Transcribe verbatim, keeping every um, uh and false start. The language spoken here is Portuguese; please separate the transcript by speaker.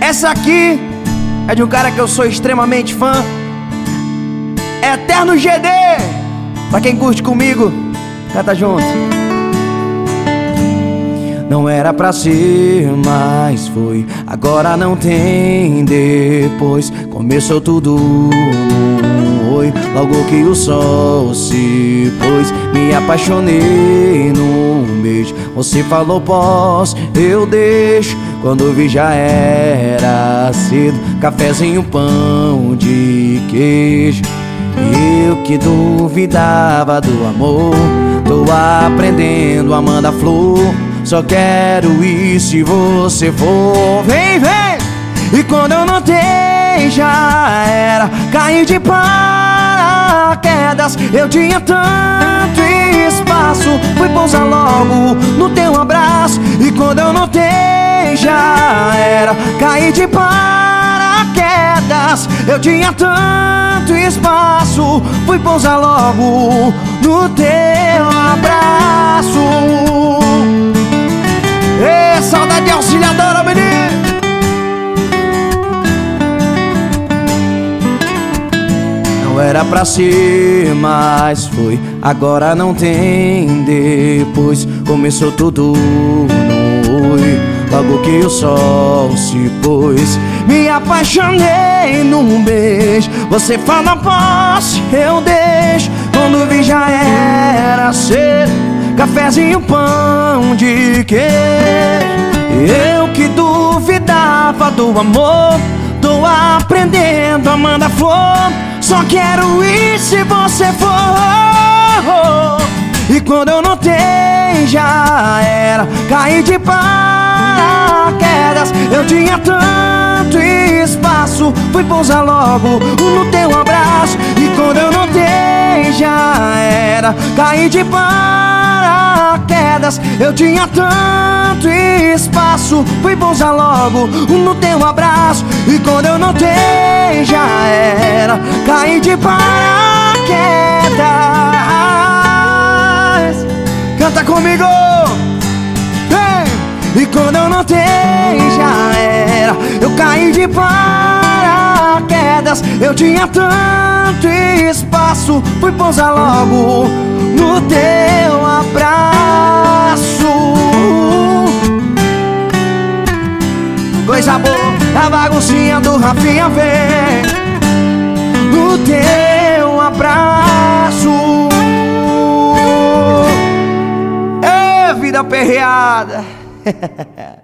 Speaker 1: Essa aqui é de um cara que eu sou extremamente fã, Eterno G D. Pra quem curte comigo, canta junto. Não era pra ser, mas foi. Agora não tem depois. Começou tudo num oi. Logo que o sol se pôs, me apaixonei num beijo. Você falou pós, eu deixo. Quando vi já era cedo. Cafezinho, pão de queijo. Eu que duvidava do amor, tô aprendendo a mandar flor. Só quero ir se você for. Vem, vem! E quando eu notei já era. Caí de paraquedas. Eu tinha tanto espaço. Fui pousar logo no teu abraço. E quando eu notei já era. Caí de paraquedas. Eu tinha tanto espaço. Fui pousar logo no teu abraço. Ê, saudade auxiliadora, menino! Não era pra ser, mas foi. Agora não tem depois. Começou tudo no oi. Logo que o sol se pôs, me apaixonei num beijo. Você fala posso, eu deixo. Quando vi já era cedo. Cafezinho, pão de queijo. Eu que duvidava do amor, tô aprendendo a mandar flor. Só quero ir se você for. E quando eu notei já era. Caí de paraquedas. Eu tinha tanto espaço. Fui pousar logo no teu abraço. E quando eu notei já era. Caí de paraquedas. Eu tinha tanto espaço. Fui pousar logo no teu abraço. E quando eu notei já era. Caí de paraquedas. Canta comigo! Hey! E quando eu notei já era. Eu caí de paraquedas. Eu tinha tanto espaço. Fui pousar logo no teu abraço. Coisa boa, a baguncinha do Rafinha vem no teu abraço. É vida perreada.